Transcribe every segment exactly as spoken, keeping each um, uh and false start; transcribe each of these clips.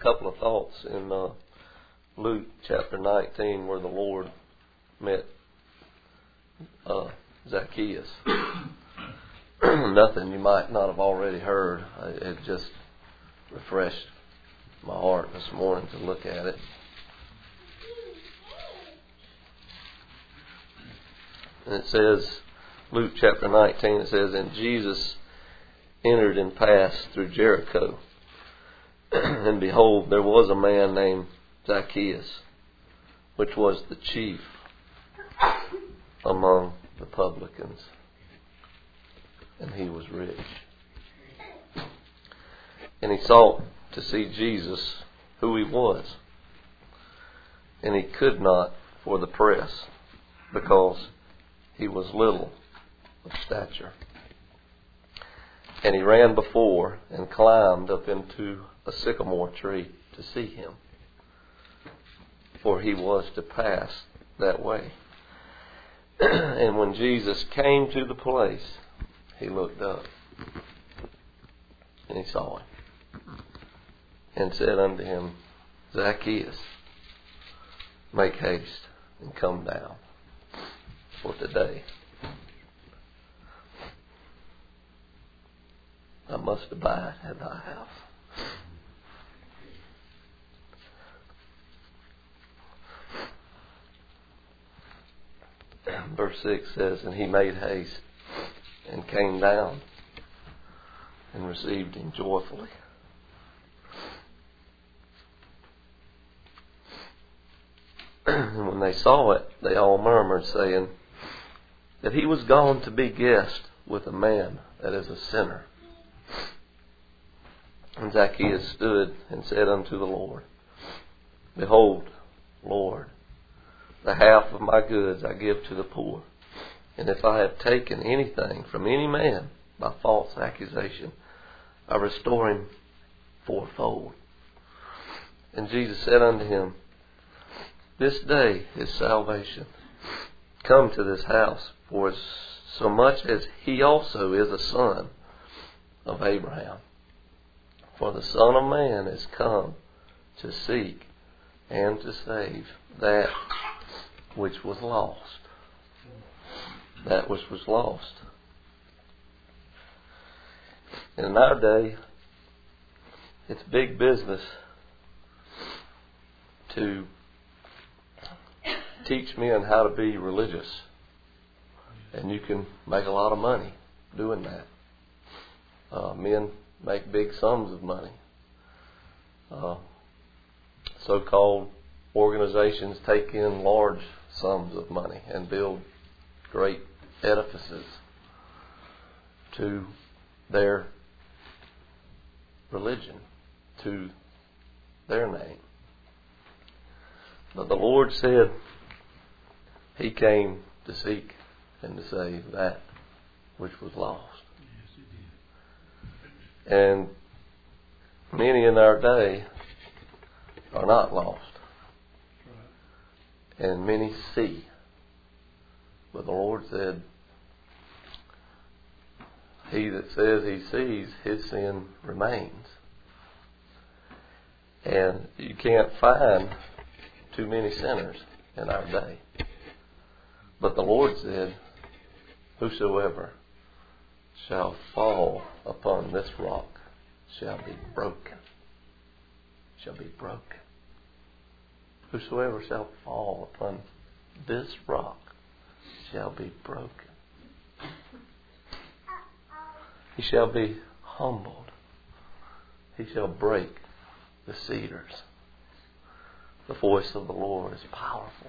couple of thoughts in uh, Luke chapter nineteen where the Lord met uh, Zacchaeus. Nothing you might not have already heard. It just refreshed my heart this morning to look at it. And it says, Luke chapter nineteen, it says, and Jesus entered and passed through Jericho. And behold, there was a man named Zacchaeus, which was the chief among the publicans. And he was rich. And he sought to see Jesus, who he was. And he could not for the press, because he was little of stature. And he ran before and climbed up into a sycamore tree to see him, for he was to pass that way. And when Jesus came to the place, he looked up and he saw him and said unto him, Zacchaeus, make haste and come down, for today I must abide at thy house. Verse six says, and he made haste and came down and received him joyfully. And when they saw it, they all murmured, saying that he was gone to be guest with a man that is a sinner. And Zacchaeus stood and said unto the Lord, behold, Lord, the half of my goods I give to the poor. And if I have taken anything from any man by false accusation, I restore him fourfold. And Jesus said unto him, this day is salvation come to this house, for as so much as he also is a son of Abraham. For the Son of Man is come to seek and to save that which was lost. That which was lost. In our day, it's big business to teach men how to be religious. And you can make a lot of money doing that. Uh, men make big sums of money. Uh, so-called organizations take in large sums of money and build great edifices to their religion, to their name. But the Lord said he came to seek and to save that which was lost. And many in our day are not lost. And many see. But the Lord said, he that says he sees, his sin remains. And you can't find too many sinners in our day. But the Lord said, whosoever shall fall upon this rock shall be broken. Shall be broken. Whosoever shall fall upon this rock shall be broken. He shall be humbled. He shall break the cedars. The voice of the Lord is powerful.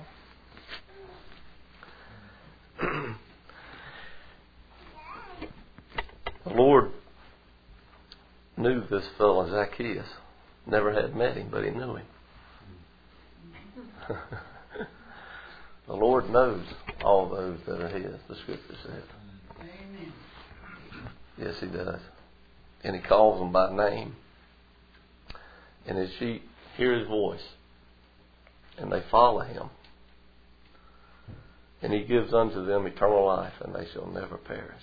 The Lord knew this fellow Zacchaeus. Never had met him, but he knew him. The Lord knows all those that are his, the Scripture says. Amen. Yes, he does. And he calls them by name. And his sheep hear his voice. And they follow him. And he gives unto them eternal life, and they shall never perish.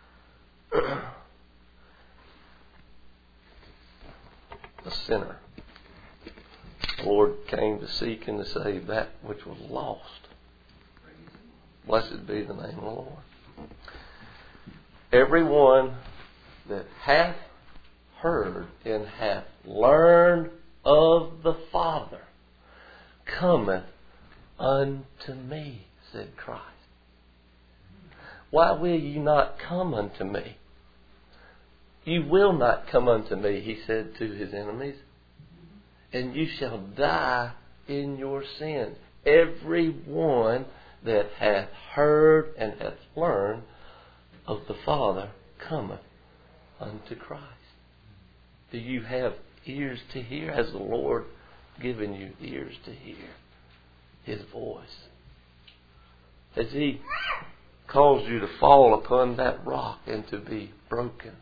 A sinner The Lord came to seek and to save that which was lost. Blessed be the name of the Lord. Everyone that hath heard and hath learned of the Father cometh unto me, said Christ. Why will ye not come unto me? You will not come unto me, he said to his enemies, and you shall die in your sins. Every one that hath heard and hath learned of the Father cometh unto Christ. Do you have ears to hear? Has the Lord given you ears to hear His voice? Has He caused you to fall upon that rock and to be broken?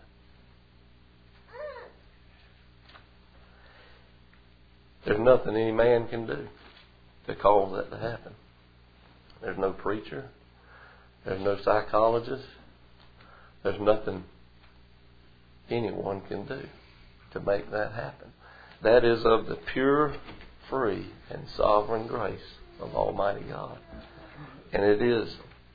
There's nothing any man can do to cause that to happen. There's no preacher. There's no psychologist. There's nothing anyone can do to make that happen. That is of the pure, free, and sovereign grace of Almighty God. And it is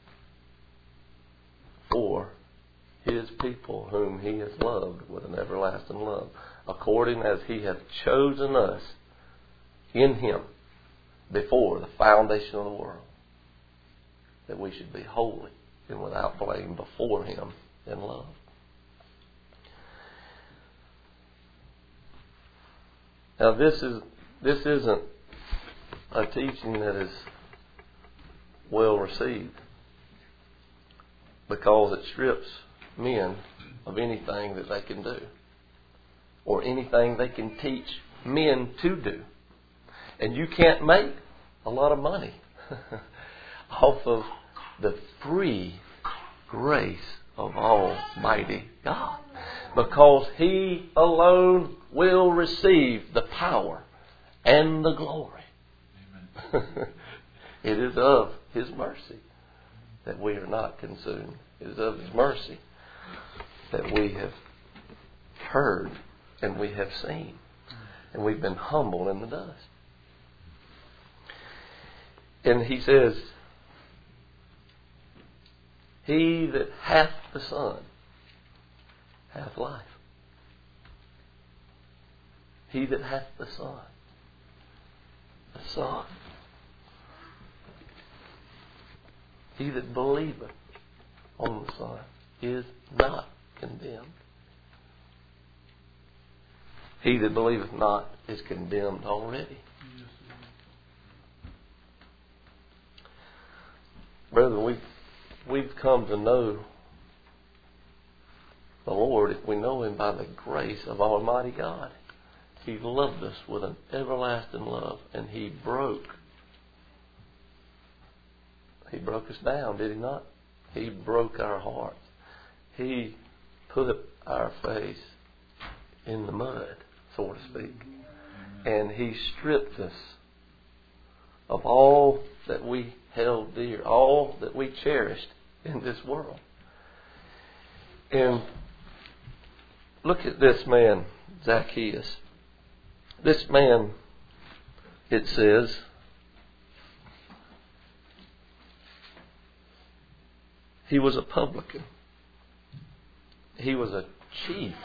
for His people whom He has loved with an everlasting love, according as He hath chosen us in Him before the foundation of the world, that we should be holy and without blame before Him in love. Now this is this isn't a teaching that is well received, because it strips men of anything that they can do or anything they can teach men to do. And you can't make a lot of money off of the free grace of Almighty God, because He alone will receive the power and the glory. It is of His mercy that we are not consumed. It is of His mercy that we have heard and we have seen, and we've been humbled in the dust. And He says, he that hath the Son hath life. He that hath the Son. The Son. He that believeth on the Son is not condemned. He that believeth not is condemned already. Brethren, we we've come to know the Lord if we know Him by the grace of Almighty God. He loved us with an everlasting love, and He broke. He broke us down, did He not? He broke our hearts. He put our face in the mud, so to speak. And He stripped us of all that we held dear, all that we cherished in this world. And look at this man, Zacchaeus. This man, it says, he was a publican. He was a chief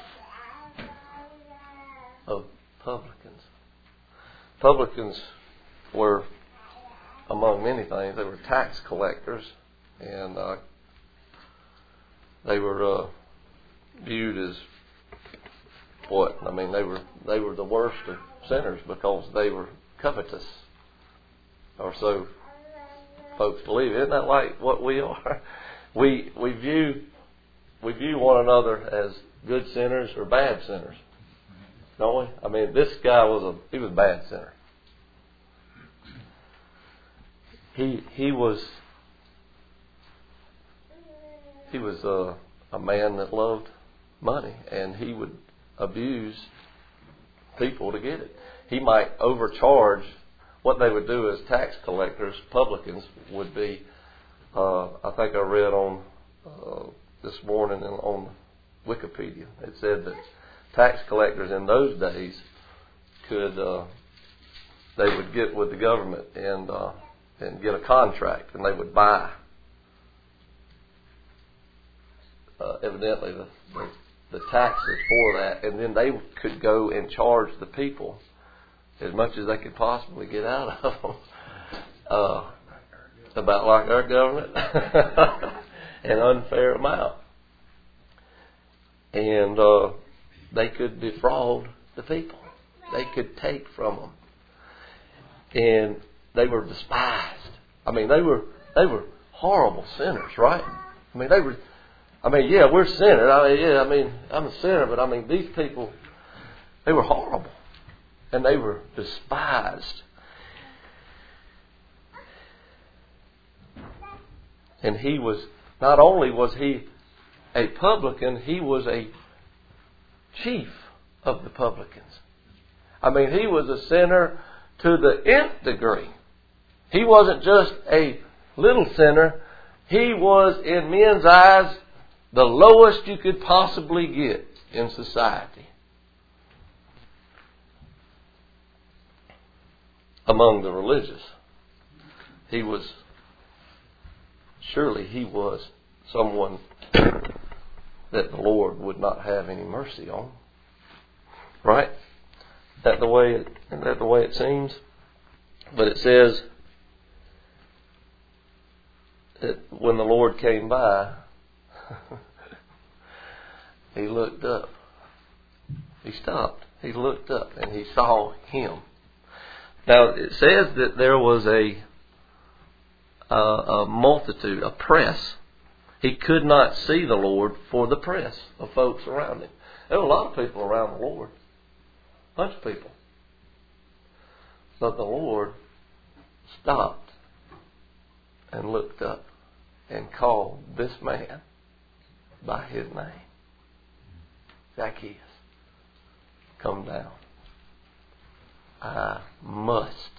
of publicans. Publicans were, among many things, they were tax collectors, and uh, they were uh, viewed as what? I mean, they were they were the worst of sinners because they were covetous, or so folks believe. Isn't that like what we are? We we view we view one another as good sinners or bad sinners, don't we? I mean, this guy was a he was a bad sinner. He he was he was a, a man that loved money, and he would abuse people to get it. He might overcharge. What they would do as tax collectors, publicans, would be, uh, I think I read on uh, this morning on Wikipedia, it said that tax collectors in those days could, uh, they would get with the government and uh, and get a contract, and they would buy. Uh, evidently, the, the the taxes for that, and then they could go and charge the people as much as they could possibly get out of them. Uh, about like our government, an unfair amount, and uh, they could defraud the people. They could take from them, and they were despised. I mean, they were they were horrible sinners, right? I mean, they were. I mean, yeah, we're sinners. I mean, yeah, I mean, I'm a sinner, but I mean, these people, they were horrible, and they were despised. And he was, not only was he a publican, he was a chief of the publicans. I mean, he was a sinner to the nth degree. He wasn't just a little sinner. He was, in men's eyes, the lowest you could possibly get in society. Among the religious. He was, surely he was someone that the Lord would not have any mercy on. Right? Is that the way it, is that the way it seems? But it says that when the Lord came by, he looked up. He stopped. He looked up and he saw him. Now it says that there was a a, a multitude, a press. He could not see the Lord for the press of folks around him. There were a lot of people around the Lord. A bunch of people. But the Lord stopped and looked up and called this man by his name. Zacchaeus, come down. I must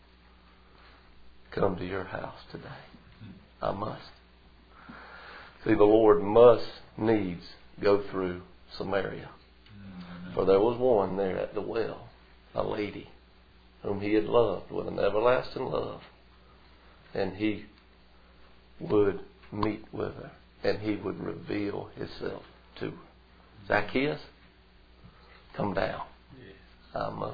come to your house today. I must. See, the Lord must needs go through Samaria. For there was one there at the well, a lady whom he had loved with an everlasting love. And he would meet with her. And he would reveal himself to her. Zacchaeus, come down. I must.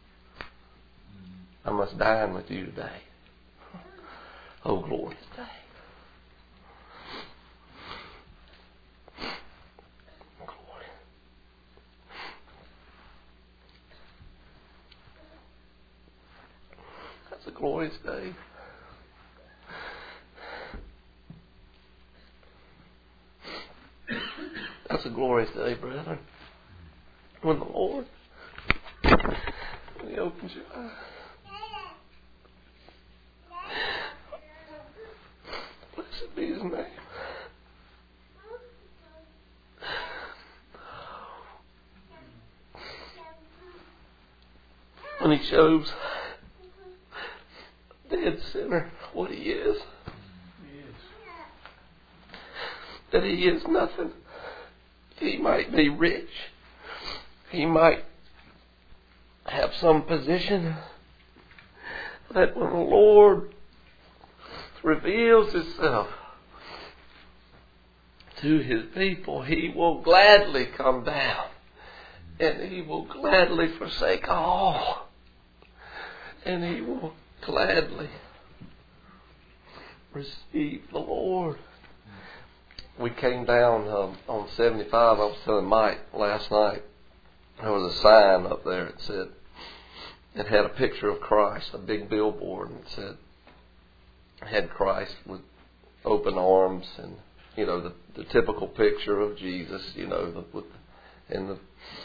I must dine with you today. Oh, glorious day. Glory. That's a glorious day. That's a glorious day, brethren. When the Lord, when He opens your eyes. Blessed be His name. When He shows the dead sinner what he is. That he is nothing. He might be rich. He might have some position. That when the Lord reveals Himself to His people, He will gladly come down. And He will gladly forsake all. And He will gladly receive the Lord. We came down um, on seventy-five. I was telling Mike last night, there was a sign up there that said, it had a picture of Christ, a big billboard, and it said, it had Christ with open arms and, you know, the, the typical picture of Jesus, you know, the, with the, and the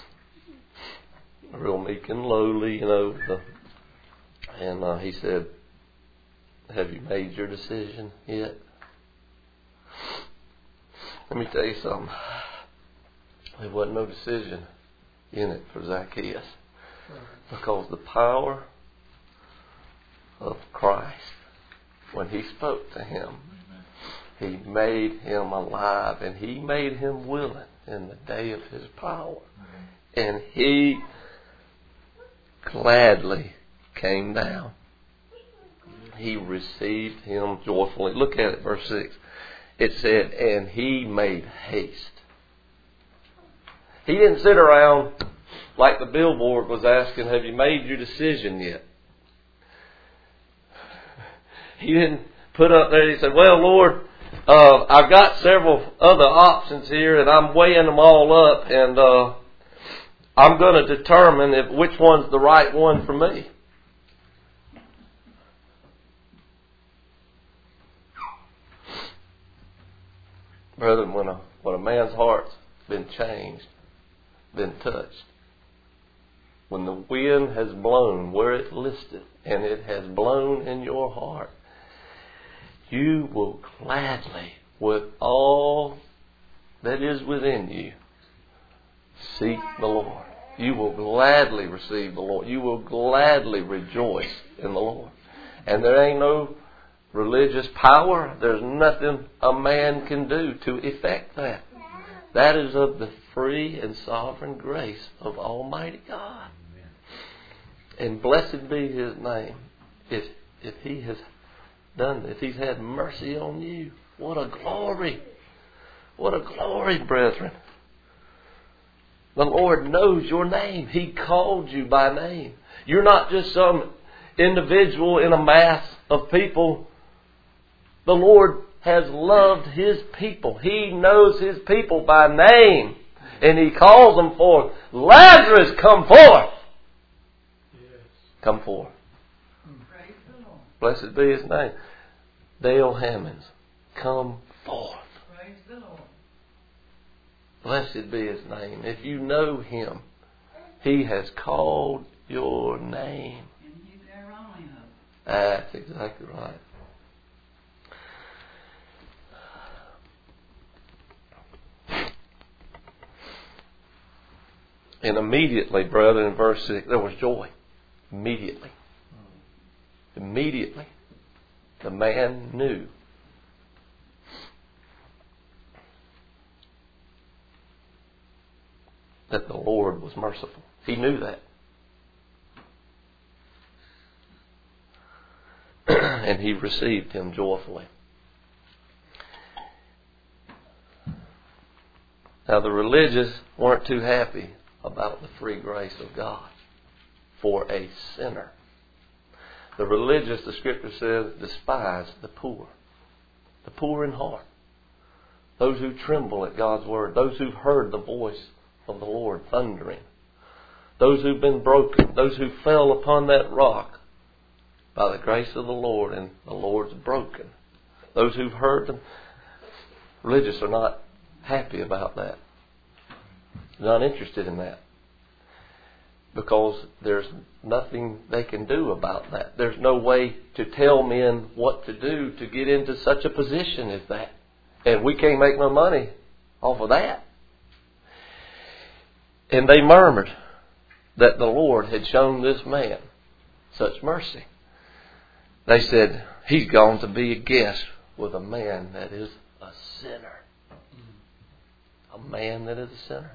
real meek and lowly, you know, the, and uh, he said, have you made your decision yet? Let me tell you something. There wasn't no decision in it for Zacchaeus. Because the power of Christ, when He spoke to him, He made him alive. And He made him willing in the day of His power. And he gladly came down. He received him joyfully. Look at it, verse six. It said, and he made haste. He didn't sit around like the billboard was asking, have you made your decision yet? He didn't put up there, he said, well, Lord, uh, I've got several other options here and I'm weighing them all up and uh, I'm going to determine if which one's the right one for me. Brethren, when a, when a man's heart's been changed, been touched, when the wind has blown where it listed and it has blown in your heart, you will gladly, with all that is within you, seek the Lord. You will gladly receive the Lord. You will gladly rejoice in the Lord. And there ain't no religious power. There's nothing a man can do to effect that. That is of the free and sovereign grace of Almighty God. And blessed be His name. If if He has done, if He's had mercy on you, what a glory! What a glory, brethren! The Lord knows your name. He called you by name. You're not just some individual in a mass of people. The Lord has loved His people. He knows His people by name. And He calls them forth. Lazarus, come forth. Yes. Come forth. Praise the Lord. Blessed be His name. Dale Hammonds, come forth. Praise the Lord. Blessed be His name. If you know Him, He has called your name. And He's there only hope. That's exactly right. And immediately, brother, in verse six, there was joy. Immediately. Immediately. The man knew. That the Lord was merciful. He knew that. And he received him joyfully. Now the religious weren't too happy about the free grace of God for a sinner. The religious, the Scripture says, despise the poor. The poor in heart. Those who tremble at God's word. Those who've heard the voice of the Lord thundering. Those who've been broken. Those who fell upon that rock by the grace of the Lord and the Lord's broken. Those who've heard them. Religious are not happy about that. Not interested in that. Because there's nothing they can do about that. There's no way to tell men what to do to get into such a position as that. And we can't make no money off of that. And they murmured that the Lord had shown this man such mercy. They said, he's gone to be a guest with a man that is a sinner. A man that is a sinner.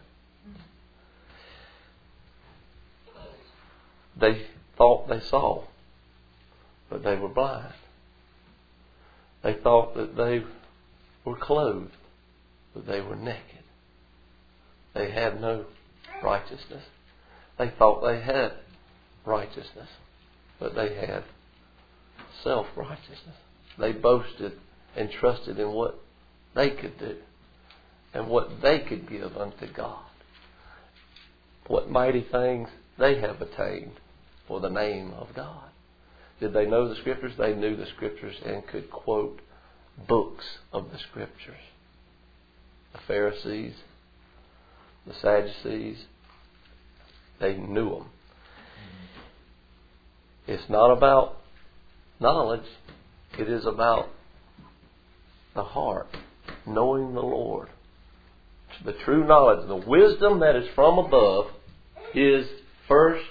They thought they saw, but they were blind. They thought that they were clothed, but they were naked. They had no righteousness. They thought they had righteousness, but they had self-righteousness. They boasted and trusted in what they could do and what they could give unto God. What mighty things they have attained for the name of God. Did they know the Scriptures? They knew the Scriptures and could quote books of the Scriptures. The Pharisees, the Sadducees, they knew them. It's not about knowledge. It is about the heart, knowing the Lord. The true knowledge, the wisdom that is from above is first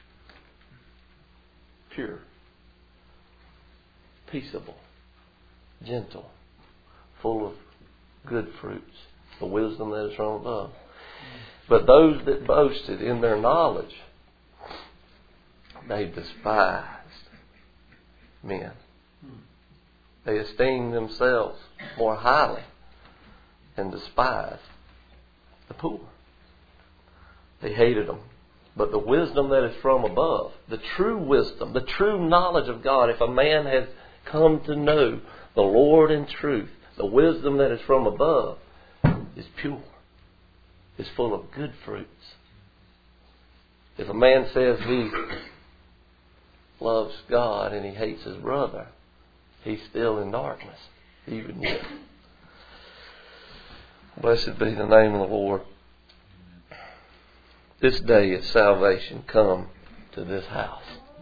pure, peaceable, gentle, full of good fruits. The wisdom that is from above. But those that boasted in their knowledge they despised men. They esteemed themselves more highly and despised the poor. They hated them. But the wisdom that is from above, the true wisdom, the true knowledge of God, if a man has come to know the Lord in truth, the wisdom that is from above is pure, is full of good fruits. If a man says he loves God and he hates his brother, he's still in darkness, even yet. Blessed be the name of the Lord. This day is salvation come to this house.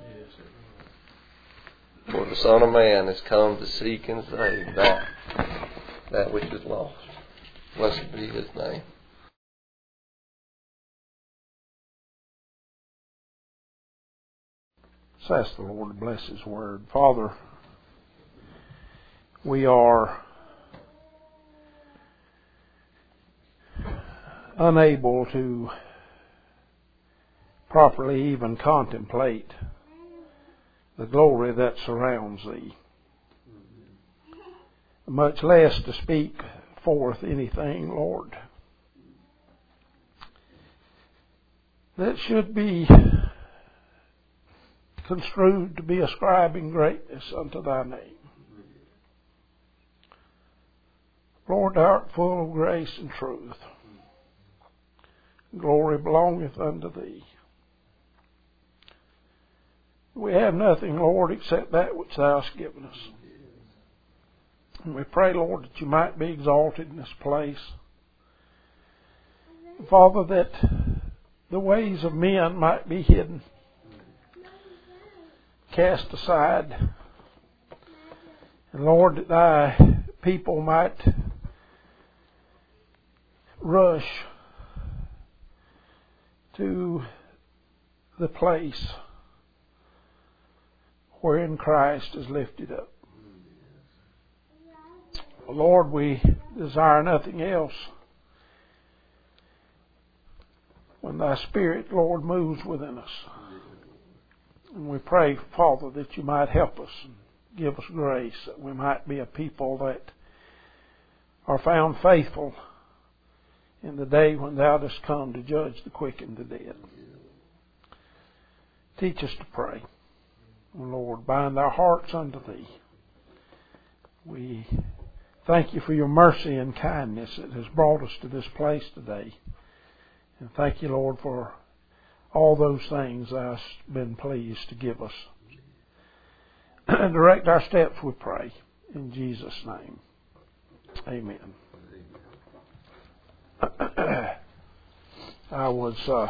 For the Son of Man has come to seek and save that, that which is lost. Blessed be His name. Let's ask the Lord to bless His word. Father, we are unable to properly even contemplate the glory that surrounds Thee, much less to speak forth anything, Lord, that should be construed to be ascribing greatness unto Thy name. Lord, Thou art full of grace and truth. Glory belongeth unto Thee. We have nothing, Lord, except that which Thou hast given us. And we pray, Lord, that You might be exalted in this place. Father, that the ways of men might be hidden, cast aside. And Lord, that Thy people might rush to the place wherein Christ is lifted up. Lord, we desire nothing else. When Thy Spirit, Lord, moves within us. And we pray, Father, that You might help us and give us grace, that we might be a people that are found faithful in the day when Thou dost come to judge the quick and the dead. Teach us to pray. Lord, bind our hearts unto Thee. We thank You for Your mercy and kindness that has brought us to this place today. And thank You, Lord, for all those things Thou hast been pleased to give us. Direct our steps, we pray. In Jesus' name. Amen. I was uh,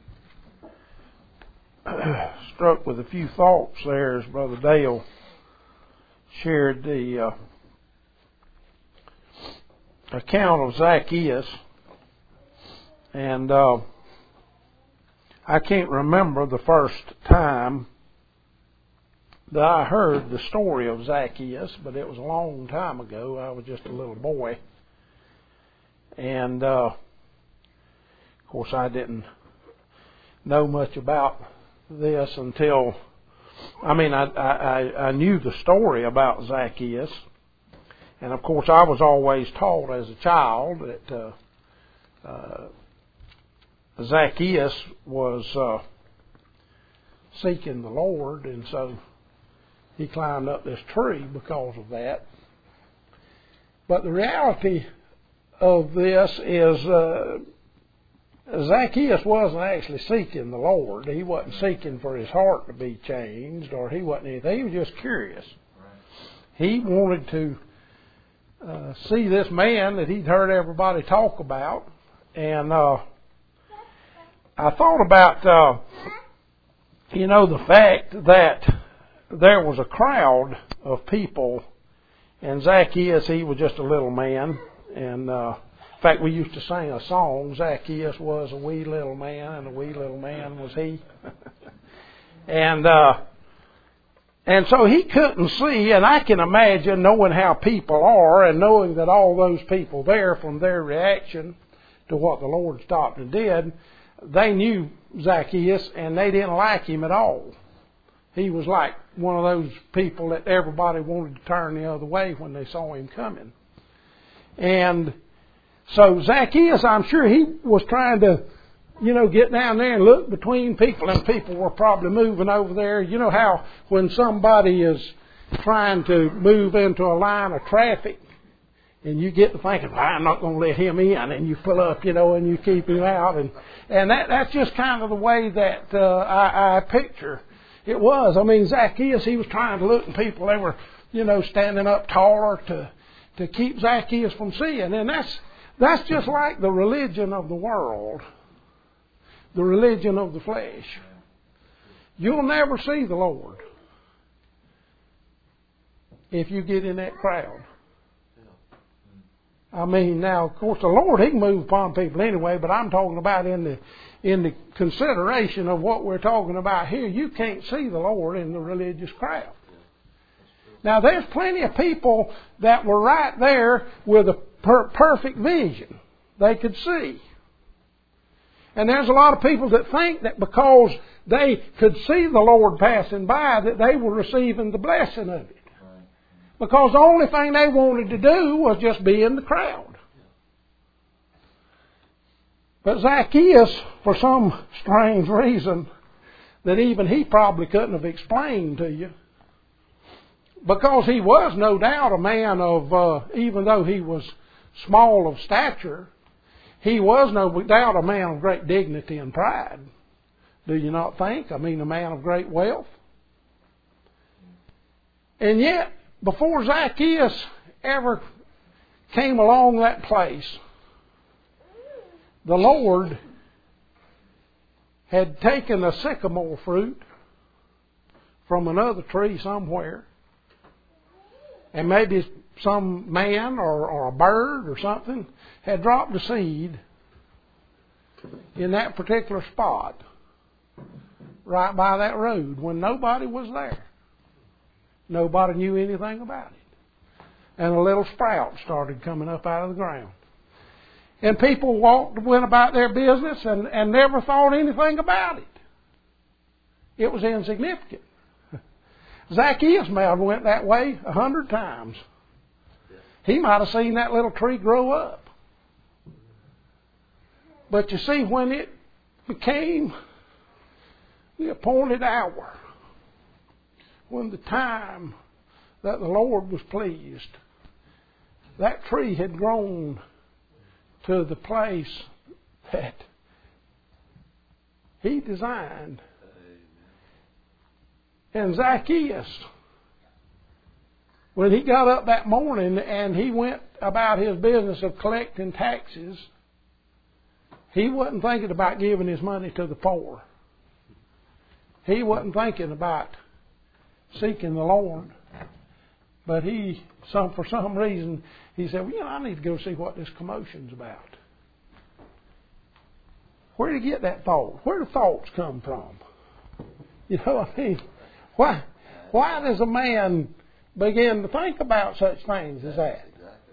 struck with a few thoughts there as Brother Dale shared the uh, account of Zacchaeus. And uh, I can't remember the first time that I heard the story of Zacchaeus, but it was a long time ago. I was just a little boy. And, uh, of course, I didn't know much about this until, I mean, I, I, I knew the story about Zacchaeus. And, of course, I was always taught as a child that uh, uh, Zacchaeus was uh, seeking the Lord, and so he climbed up this tree because of that. But the reality of this is uh, Zacchaeus wasn't actually seeking the Lord. He wasn't seeking for his heart to be changed, or he wasn't anything. He was just curious. He wanted to uh, see this man that he'd heard everybody talk about. And uh, I thought about, uh, you know, the fact that there was a crowd of people, and Zacchaeus, he was just a little man. And uh, in fact, we used to sing a song, Zacchaeus was a wee little man, and a wee little man was he. and uh, and so he couldn't see, and I can imagine, knowing how people are, and knowing that all those people there, from their reaction to what the Lord stopped and did, they knew Zacchaeus, and they didn't like him at all. he was like one of those people that everybody wanted to turn the other way when they saw him coming. And so Zacchaeus, I'm sure he was trying to, you know, get down there and look between people, and people were probably moving over there. You know how when somebody is trying to move into a line of traffic, and you get to thinking, well, I'm not going to let him in, and you pull up, you know, and you keep him out. And and that that's just kind of the way that uh, I, I picture it was. I mean, Zacchaeus, he was trying to look at people. They were, you know, standing up taller to to keep Zacchaeus from seeing. And that's that's just like the religion of the world, the religion of the flesh. You'll never see the Lord if you get in that crowd. I mean, now, of course, the Lord, He can move upon people anyway, but I'm talking about in the in the consideration of what we're talking about here. You can't see the Lord in the religious crowd. Now, there's plenty of people that were right there with a per- perfect vision. They could see. And there's a lot of people that think that because they could see the Lord passing by, that they were receiving the blessing of it. Because the only thing they wanted to do was just be in the crowd. But Zacchaeus, for some strange reason that even he probably couldn't have explained to you, because he was no doubt a man of, uh, even though he was small of stature, he was no doubt a man of great dignity and pride. Do you not think? I mean, a man of great wealth. And yet, before Zacchaeus ever came along that place, the Lord had taken a sycamore fruit from another tree somewhere, and maybe some man or, or a bird or something had dropped a seed in that particular spot right by that road when nobody was there. Nobody knew anything about it. And a little sprout started coming up out of the ground. And people walked, went about their business and, and never thought anything about it. It was insignificant. Zacchaeus may have went that way a hundred times. He might have seen that little tree grow up. But you see, when it became the appointed hour, when the time that the Lord was pleased, that tree had grown to the place that He designed. And Zacchaeus, when he got up that morning and he went about his business of collecting taxes, he wasn't thinking about giving his money to the poor. He wasn't thinking about seeking the Lord. But he, some for some reason, he said, well, you know, I need to go see what this commotion's about. Where did he get that thought? Where do thoughts come from? You know, I mean, why, why does a man begin to think about such things as that?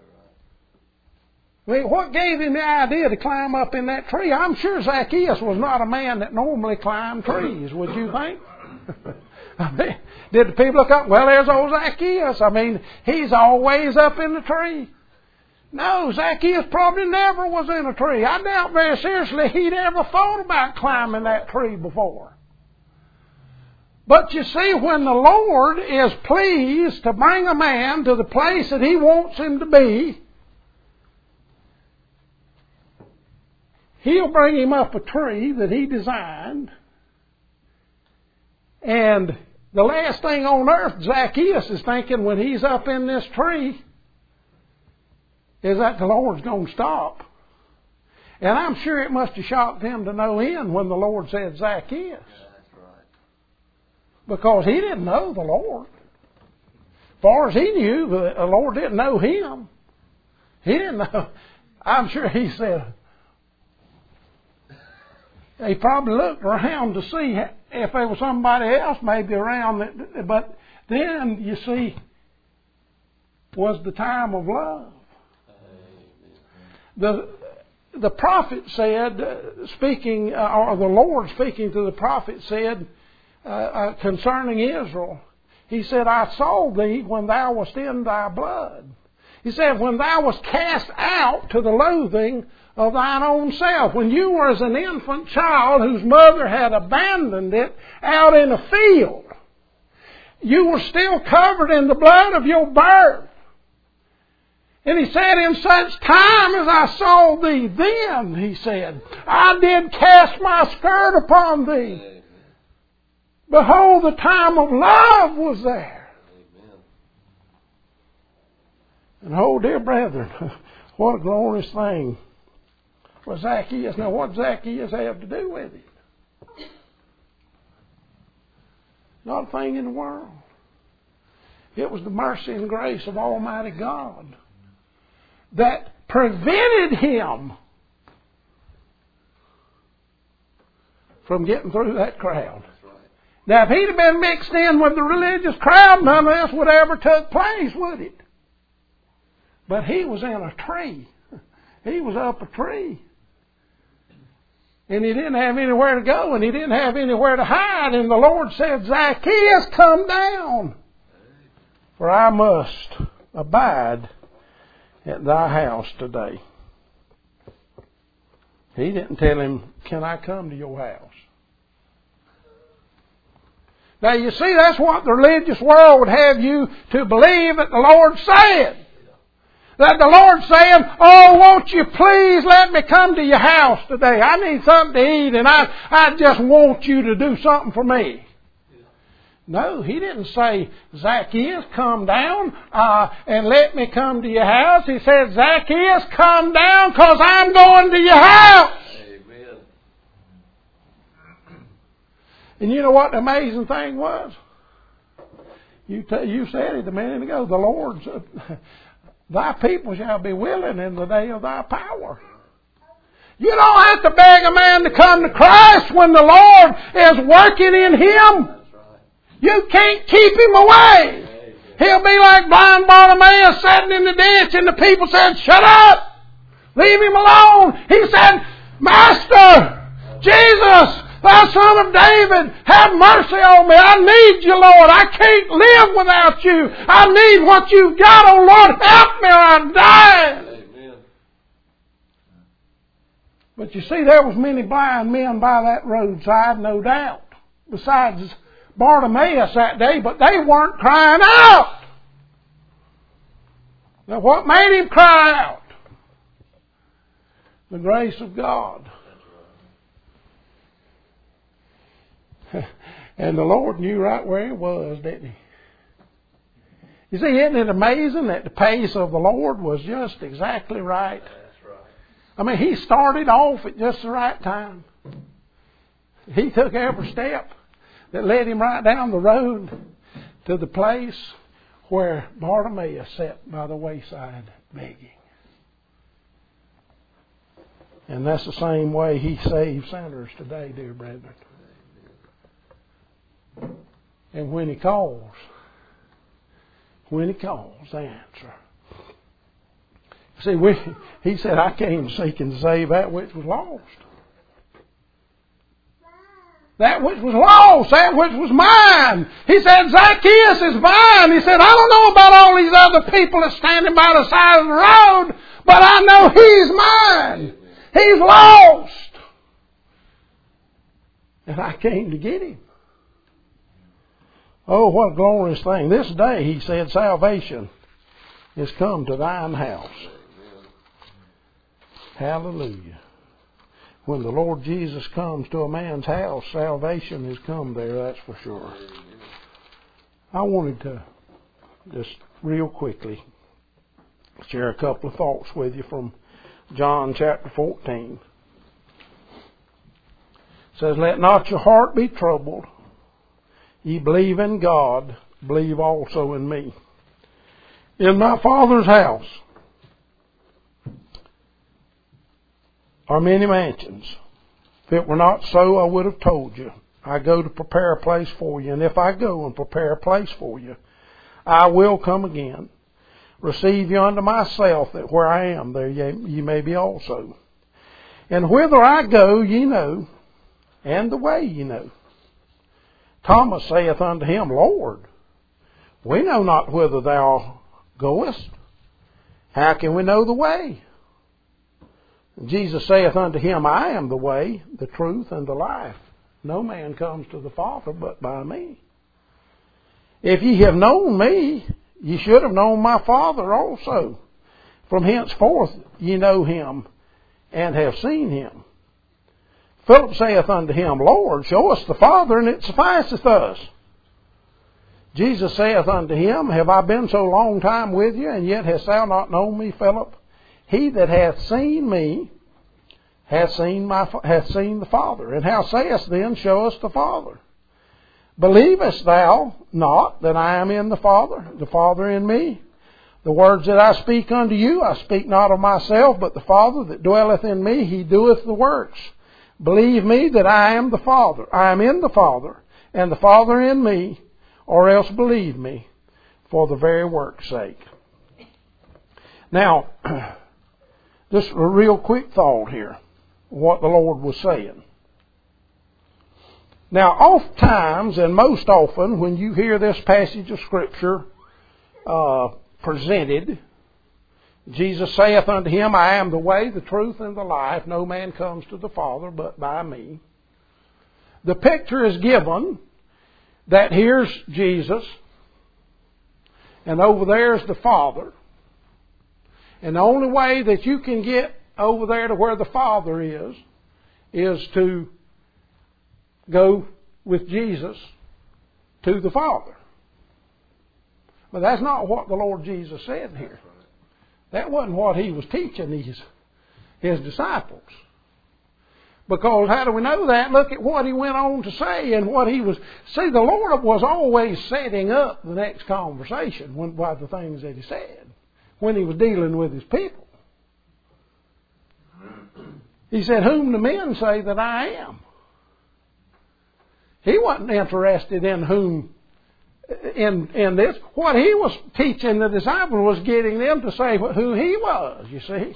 I mean, what gave him the idea to climb up in that tree? I'm sure Zacchaeus was not a man that normally climbed trees, would you think? I mean, did the people look up? Well, there's old Zacchaeus. I mean, he's always up in the tree. No, Zacchaeus probably never was in a tree. I doubt very seriously he'd ever thought about climbing that tree before. But you see, when the Lord is pleased to bring a man to the place that He wants him to be, He'll bring him up a tree that He designed. And the last thing on earth Zacchaeus is thinking when he's up in this tree is that the Lord's going to stop. And I'm sure it must have shocked him to no end when the Lord said, Zacchaeus. That's right. Because he didn't know the Lord. As far as he knew, the Lord didn't know him. He didn't know. I'm sure he said, he probably looked around to see if there was somebody else maybe around. That, but then, you see, was the time of love. The the prophet said, speaking, or the Lord speaking to the prophet said, uh, uh, concerning Israel. He said, I saw thee when thou wast in thy blood. He said, when thou wast cast out to the loathing of thine own self. When you were as an infant child whose mother had abandoned it out in a field. You were still covered in the blood of your birth. And he said, in such time as I saw thee, then, he said, I did cast my skirt upon thee. Behold, the time of love was there. Amen. And oh, dear brethren, what a glorious thing was Zacchaeus. Now, what Zacchaeus have to do with it? Not a thing in the world. It was the mercy and grace of Almighty God that prevented him from getting through that crowd. Now, if he'd have been mixed in with the religious crowd, none of this would ever took place, would it? But he was in a tree. He was up a tree. And he didn't have anywhere to go, and he didn't have anywhere to hide. And the Lord said, Zacchaeus, come down, for I must abide at thy house today. He didn't tell him, can I come to your house? Now you see, that's what the religious world would have you to believe that the Lord said. That the Lord's saying, oh, won't you please let me come to your house today? I need something to eat and I, I just want you to do something for me. No, he didn't say, Zacchaeus, come down uh, and let me come to your house. He said, Zacchaeus, come down because I'm going to your house. Amen. And you know what the amazing thing was? You t- you said it a minute ago. The Lord's, uh, thy people shall be willing in the day of thy power. You don't have to beg a man to come to Christ when the Lord is working in him. You can't keep him away. He'll be like blind Bartimaeus sitting in the ditch and the people said, shut up! Leave him alone! He said, Master! Jesus! Thou Son of David! Have mercy on me! I need you, Lord! I can't live without you! I need what you've got, oh Lord! Help me or I'm dying! Amen. But you see, there was many blind men by that roadside, no doubt. Besides Bartimaeus that day, but they weren't crying out. Now what made him cry out? The grace of God. And the Lord knew right where he was, didn't he? You see, isn't it amazing that the pace of the Lord was just exactly right? That's right. I mean, he started off at just the right time. He took every step that led him right down the road to the place where Bartimaeus sat by the wayside begging. And that's the same way he saves sinners today, dear brethren. And when he calls, when he calls, they answer. See, we, he said, I came seeking to save that which was lost. That which was lost, that which was mine. He said, Zacchaeus is mine. He said, I don't know about all these other people that's standing by the side of the road, but I know he's mine. He's lost. And I came to get him. Oh, what a glorious thing. This day, he said, salvation is come to thine house. Hallelujah. When the Lord Jesus comes to a man's house, salvation has come there, that's for sure. I wanted to just real quickly share a couple of thoughts with you from John chapter fourteen. It says, let not your heart be troubled. Ye believe in God, believe also in me. In my Father's house are many mansions. If it were not so, I would have told you. I go to prepare a place for you. And if I go and prepare a place for you, I will come again, receive you unto myself, that where I am, there ye may be also. And whither I go, ye know, and the way ye know. Thomas saith unto him, Lord, we know not whither thou goest. How can we know the way? And Jesus saith unto him, I am the way, the truth, and the life. No man comes to the Father but by me. If ye have known me, ye should have known my Father also. From henceforth ye know him, and have seen him. Philip saith unto him, Lord, show us the Father, and it sufficeth us. Jesus saith unto him, Have I been so long time with you, and yet hast thou not known me, Philip? He that hath seen me hath seen my hath seen the Father. And how sayest then, Show us the Father? Believest thou not that I am in the Father, the Father in me? The words that I speak unto you, I speak not of myself, but the Father that dwelleth in me, He doeth the works. Believe me that I am the Father. I am in the Father, and the Father in me, or else believe me for the very work's sake. Now, just a real quick thought here, what the Lord was saying. Now, oft times, and most often, when you hear this passage of Scripture uh, presented, Jesus saith unto him, I am the way, the truth, and the life. No man comes to the Father but by me. The picture is given that here's Jesus, and over there's the Father. And the only way that you can get over there to where the Father is, is to go with Jesus to the Father. But that's not what the Lord Jesus said here. That wasn't what He was teaching these, His disciples. Because how do we know that? Look at what He went on to say and what He was... See, the Lord was always setting up the next conversation when, by the things that He said when He was dealing with His people. He said, Whom the men say that I am. He wasn't interested in whom... In, in this, what He was teaching the disciples was getting them to say who He was, you see.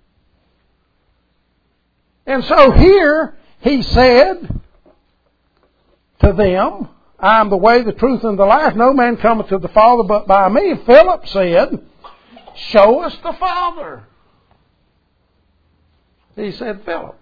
And so here He said to them, I am the way, the truth, and the life. No man cometh to the Father but by me. Philip said, Show us the Father. He said, Philip,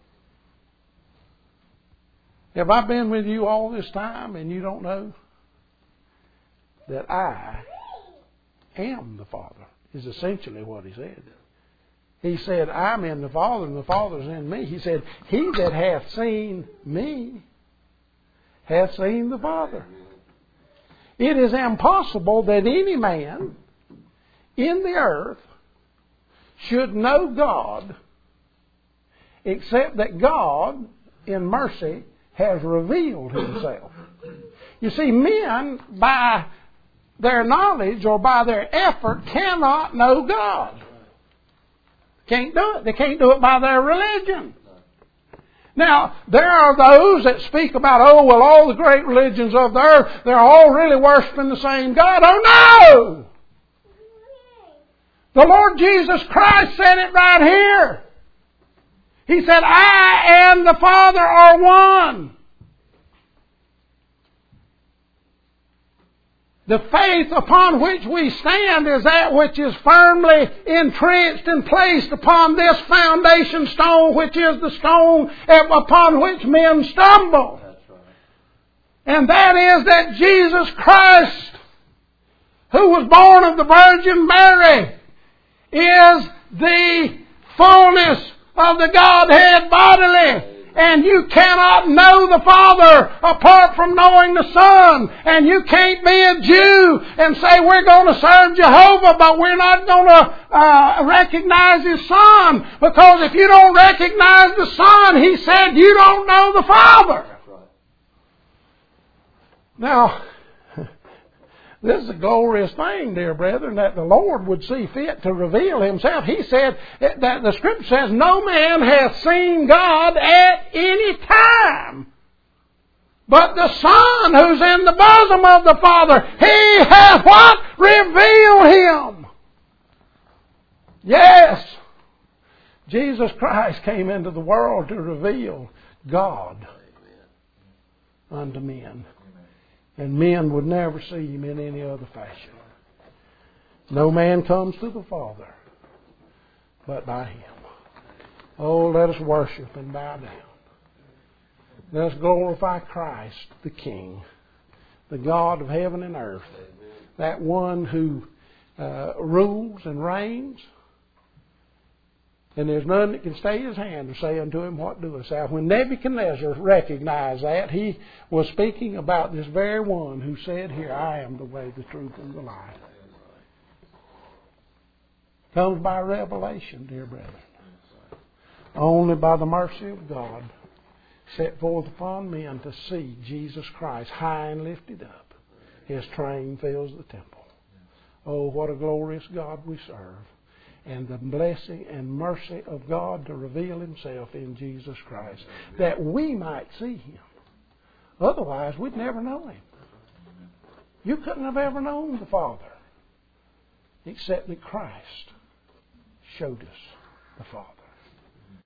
have I been with you all this time and you don't know that I am the Father? Is essentially what He said. He said, I'm in the Father and the Father's in me. He said, He that hath seen me hath seen the Father. It is impossible that any man in the earth should know God except that God, in mercy, has revealed Himself. You see, men, by their knowledge or by their effort, cannot know God. Can't do it. They can't do it by their religion. Now, there are those that speak about, oh, well, all the great religions of the earth, they're all really worshiping the same God. Oh, no! The Lord Jesus Christ said it right here. He said, I and the Father are one. The faith upon which we stand is that which is firmly entrenched and placed upon this foundation stone, which is the stone upon which men stumble. That's right. And that is that Jesus Christ, who was born of the Virgin Mary, is the fullness of the Godhead bodily. And you cannot know the Father apart from knowing the Son. And you can't be a Jew and say we're going to serve Jehovah, but we're not going to uh, recognize His Son. Because if you don't recognize the Son, He said you don't know the Father. That's right. Now, this is a glorious thing, dear brethren, that the Lord would see fit to reveal Himself. He said that the Scripture says, no man hath seen God at any time, but the Son who's in the bosom of the Father, He hath what? Revealed Him. Yes, Jesus Christ came into the world to reveal God unto men. And men would never see him in any other fashion. No man comes to the Father but by him. Oh, let us worship and bow down. Let us glorify Christ, the King, the God of heaven and earth, that one who uh, rules and reigns. And there's none that can stay his hand or say unto him, what doest thou? When Nebuchadnezzar recognized that, he was speaking about this very one who said here, I am the way, the truth, and the life. Comes by revelation, dear brethren. Only by the mercy of God set forth upon men to see Jesus Christ high and lifted up. His train fills the temple. Oh, what a glorious God we serve. And the blessing and mercy of God to reveal Himself in Jesus Christ, that we might see Him. Otherwise, we'd never know Him. You couldn't have ever known the Father, except that Christ showed us the Father.